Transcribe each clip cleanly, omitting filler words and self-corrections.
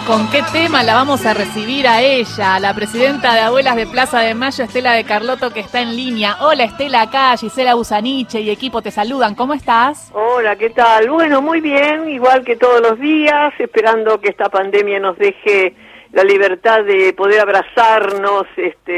¿Con qué tema la vamos a recibir a ella, a la presidenta de Abuelas de Plaza de Mayo, Estela de Carlotto, que está en línea? Hola Estela, acá Gisela Busaniche y equipo te saludan. ¿Cómo estás? Hola, ¿qué tal? Bueno, muy bien, igual que todos los días, esperando que esta pandemia nos deje la libertad de poder abrazarnos,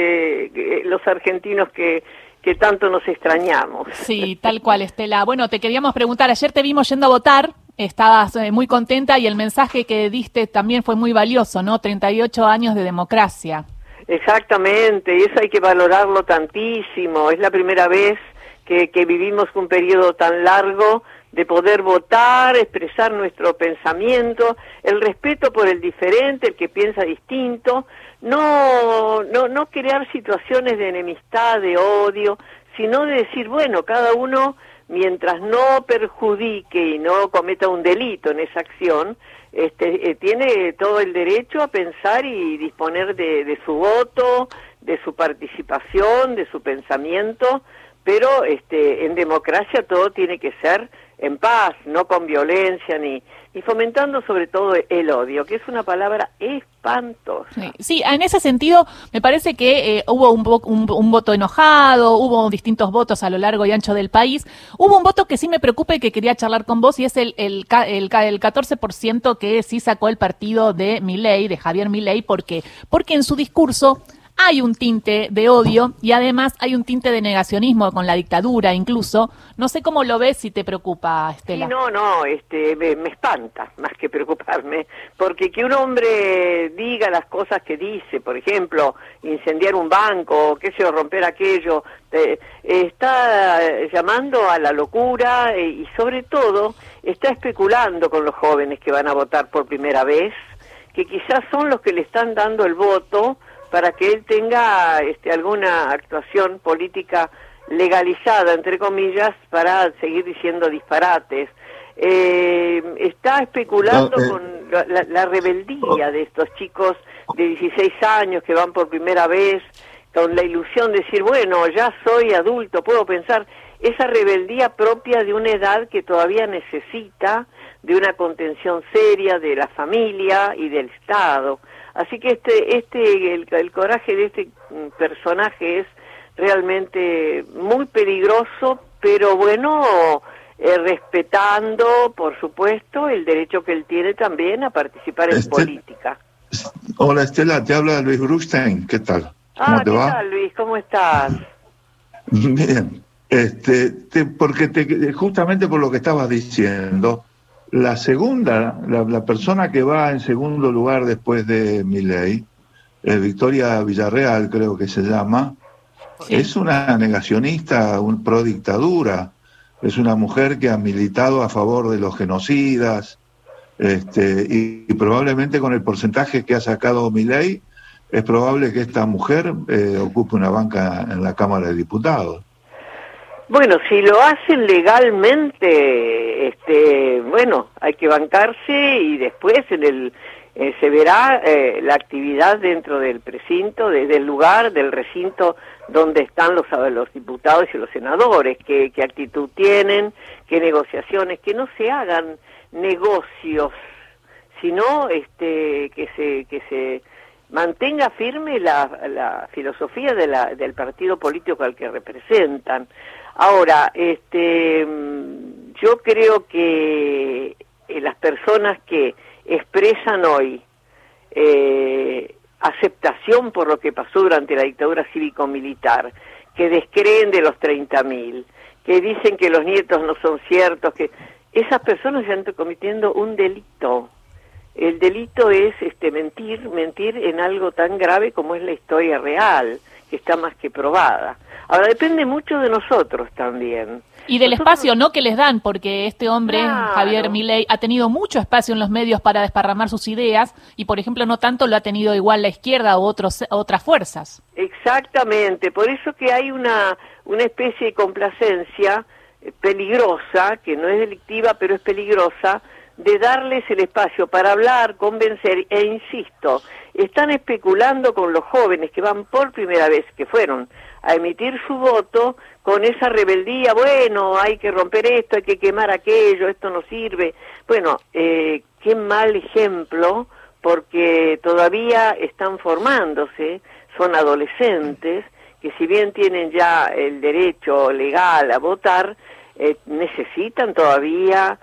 los argentinos que tanto nos extrañamos. Sí, tal cual, Estela. Bueno, te queríamos preguntar, ayer te vimos yendo a votar, estabas muy contenta y el mensaje que diste también fue muy valioso, ¿no? 38 años de democracia. Exactamente, y eso hay que valorarlo tantísimo. Es la primera vez que vivimos un periodo tan largo de poder votar, expresar nuestro pensamiento, el respeto por el diferente, el que piensa distinto, no crear situaciones de enemistad, de odio, sino de decir, bueno, cada uno, mientras no perjudique y no cometa un delito en esa acción, tiene todo el derecho a pensar y disponer de su voto, de su participación, de su pensamiento, pero en democracia todo tiene que ser en paz, no con violencia ni fomentando sobre todo el odio, que es una palabra espantosa. Sí, en ese sentido me parece que hubo un voto enojado, hubo distintos votos a lo largo y ancho del país. Hubo un voto que sí me preocupa y que quería charlar con vos, y es el 14% que sí sacó el partido de Milei, de Javier Milei. ¿Por qué? Porque en su discurso hay un tinte de odio y además hay un tinte de negacionismo con la dictadura incluso. No sé cómo lo ves, si te preocupa, Estela. Sí, me espanta más que preocuparme, porque que un hombre diga las cosas que dice, por ejemplo, incendiar un banco, qué sé yo, romper aquello, está llamando a la locura y sobre todo está especulando con los jóvenes que van a votar por primera vez, que quizás son los que le están dando el voto para que él tenga alguna actuación política legalizada, entre comillas, para seguir diciendo disparates. Está especulando con la rebeldía de estos chicos de 16 años que van por primera vez, con la ilusión de decir, bueno, ya soy adulto, puedo pensar, esa rebeldía propia de una edad que todavía necesita de una contención seria de la familia y del Estado. Así que el coraje de este personaje es realmente muy peligroso, pero bueno, respetando, por supuesto, el derecho que él tiene también a participar en política. Hola Estela, te habla Luis Bruckstein, ¿qué tal? ¿Cómo te va? ¿Qué tal, Luis? ¿Cómo estás? Bien, justamente por lo que estabas diciendo, la segunda, la persona que va en segundo lugar después de Milei, Victoria Villarreal creo que se llama, sí. Es una negacionista, pro dictadura, es una mujer que ha militado a favor de los genocidas, y probablemente con el porcentaje que ha sacado Milei, es probable que esta mujer ocupe una banca en la Cámara de Diputados. Bueno, si lo hacen legalmente, bueno, hay que bancarse y después se verá la actividad dentro del precinto, del lugar, del recinto donde están los diputados y los senadores, qué actitud tienen, qué negociaciones, que no se hagan negocios, sino que se mantenga firme la filosofía del partido político al que representan. Ahora, yo creo que las personas que expresan hoy aceptación por lo que pasó durante la dictadura cívico-militar, que descreen de los 30.000, que dicen que los nietos no son ciertos, que esas personas están cometiendo un delito. El delito es mentir en algo tan grave como es la historia real, que está más que probada. Ahora, depende mucho de nosotros también. Y del espacio, ¿no?, que les dan, porque este hombre, claro, Javier Milei, ha tenido mucho espacio en los medios para desparramar sus ideas, y por ejemplo no tanto lo ha tenido igual la izquierda u otras fuerzas. Exactamente, por eso que hay una especie de complacencia peligrosa, que no es delictiva, pero es peligrosa, de darles el espacio para hablar, convencer, e insisto, están especulando con los jóvenes que van por primera vez, que fueron a emitir su voto, con esa rebeldía, bueno, hay que romper esto, hay que quemar aquello, esto no sirve. Bueno, qué mal ejemplo porque todavía están formándose, son adolescentes, que si bien tienen ya el derecho legal a votar, necesitan todavía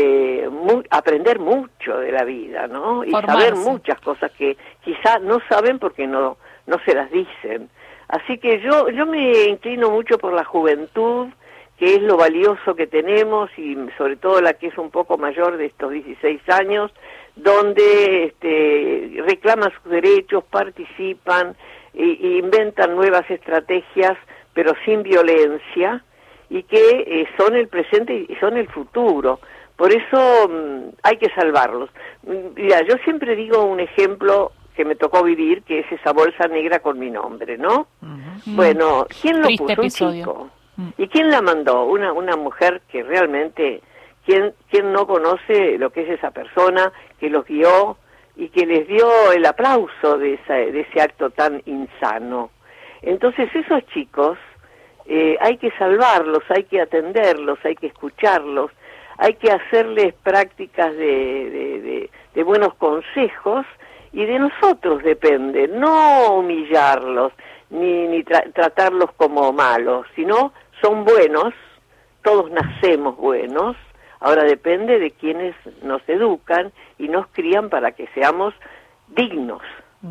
aprender mucho de la vida, ¿no? Y Formarse. saber muchas cosas que quizá no saben porque no se las dicen. Así que yo me inclino mucho por la juventud, que es lo valioso que tenemos, y sobre todo la que es un poco mayor de estos 16 años, donde reclaman sus derechos, participan, e inventan nuevas estrategias, pero sin violencia, y que son el presente y son el futuro. Por eso hay que salvarlos. Mira, yo siempre digo un ejemplo que me tocó vivir, que es esa bolsa negra con mi nombre, ¿no? Bueno, ¿quién lo Triste puso? episodio. Un chico. ¿Y quién la mandó? Una mujer que realmente, ¿quién no conoce lo que es esa persona que los guió y que les dio el aplauso de ese acto tan insano? Entonces esos chicos hay que salvarlos, hay que atenderlos, hay que escucharlos, hay que hacerles prácticas de buenos consejos, y de nosotros depende, no humillarlos, ni tratarlos como malos, sino son buenos, todos nacemos buenos, ahora depende de quienes nos educan y nos crían para que seamos dignos.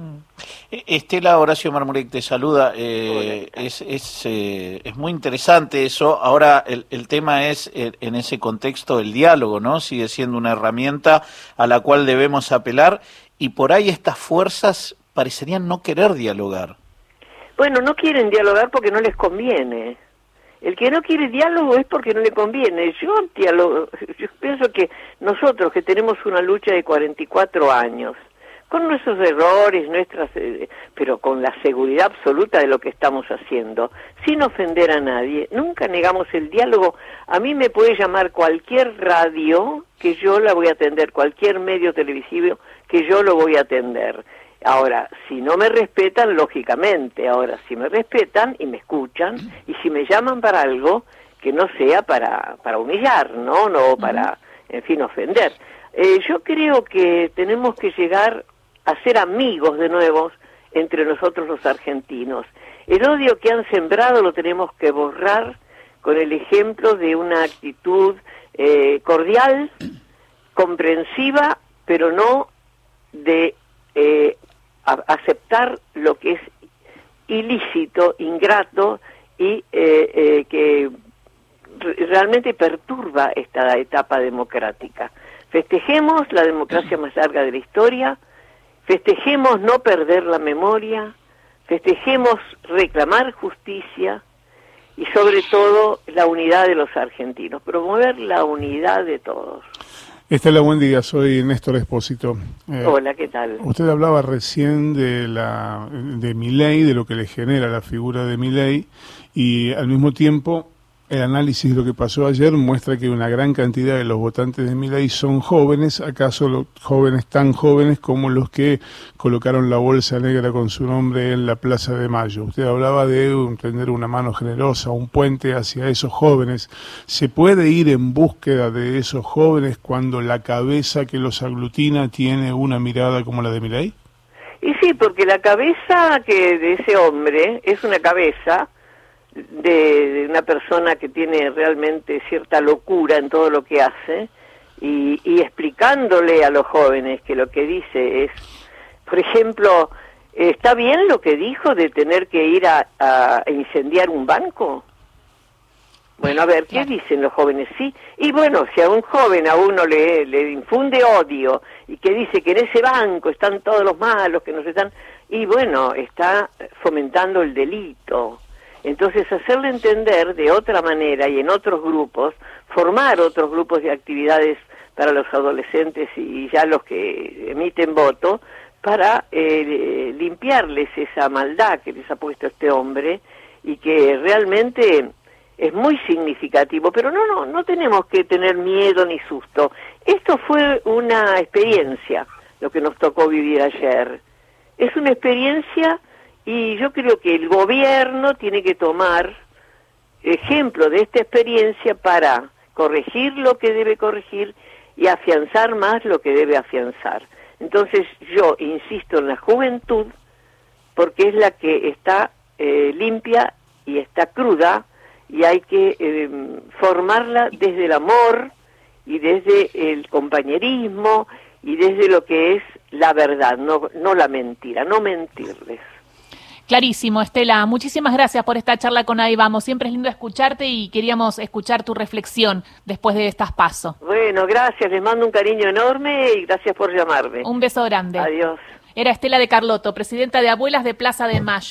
Estela, Horacio Marmurek te saluda. Es muy interesante eso. Ahora el tema es, en ese contexto, el diálogo, ¿no? Sigue siendo una herramienta a la cual debemos apelar, y por ahí estas fuerzas parecerían no querer dialogar. Bueno, no quieren dialogar porque no les conviene. El que no quiere diálogo es porque no le conviene. Yo pienso que nosotros, que tenemos una lucha de 44 años, con nuestros errores, pero con la seguridad absoluta de lo que estamos haciendo, sin ofender a nadie, nunca negamos el diálogo. A mí me puede llamar cualquier radio que yo la voy a atender, cualquier medio televisivo que yo lo voy a atender. Ahora, si no me respetan, lógicamente. Ahora, si me respetan y me escuchan, y si me llaman para algo, que no sea para humillar, no para, en fin, ofender. Yo creo que tenemos que llegar a ser amigos de nuevo entre nosotros los argentinos. El odio que han sembrado lo tenemos que borrar con el ejemplo de una actitud cordial, comprensiva, pero no de aceptar lo que es ilícito, ingrato y que realmente perturba esta etapa democrática. Festejemos la democracia más larga de la historia, festejemos no perder la memoria, festejemos reclamar justicia y sobre todo la unidad de los argentinos, promover la unidad de todos. Estela, buen día, soy Néstor Espósito. Hola, ¿qué tal? Usted hablaba recién de Milei, de lo que le genera la figura de Milei, y al mismo tiempo el análisis de lo que pasó ayer muestra que una gran cantidad de los votantes de Milei son jóvenes, acaso los jóvenes tan jóvenes como los que colocaron la bolsa negra con su nombre en la Plaza de Mayo. Usted hablaba de tender una mano generosa, un puente hacia esos jóvenes. ¿Se puede ir en búsqueda de esos jóvenes cuando la cabeza que los aglutina tiene una mirada como la de Milei? Y sí, porque la cabeza de ese hombre es una cabeza de una persona que tiene realmente cierta locura en todo lo que hace, y explicándole a los jóvenes que lo que dice es, por ejemplo, ¿está bien lo que dijo de tener que ir a incendiar un banco? Bueno, a ver, ¿qué dicen los jóvenes? Sí, y bueno, si a un joven a uno le infunde odio y que dice que en ese banco están todos los malos, que nos están... Y bueno, está fomentando el delito. Entonces, hacerle entender de otra manera y en otros grupos, formar otros grupos de actividades para los adolescentes y ya los que emiten voto, para limpiarles esa maldad que les ha puesto este hombre y que realmente es muy significativo. Pero no tenemos que tener miedo ni susto. Esto fue una experiencia, lo que nos tocó vivir ayer. Es una experiencia. Y yo creo que el gobierno tiene que tomar ejemplo de esta experiencia para corregir lo que debe corregir y afianzar más lo que debe afianzar. Entonces yo insisto en la juventud porque es la que está limpia y está cruda, y hay que formarla desde el amor y desde el compañerismo y desde lo que es la verdad, no la mentira, no mentirles. Clarísimo, Estela. Muchísimas gracias por esta charla con Ahí Vamos. Siempre es lindo escucharte y queríamos escuchar tu reflexión después de estas PASO. Bueno, gracias. Les mando un cariño enorme y gracias por llamarme. Un beso grande. Adiós. Era Estela de Carlotto, presidenta de Abuelas de Plaza de Mayo.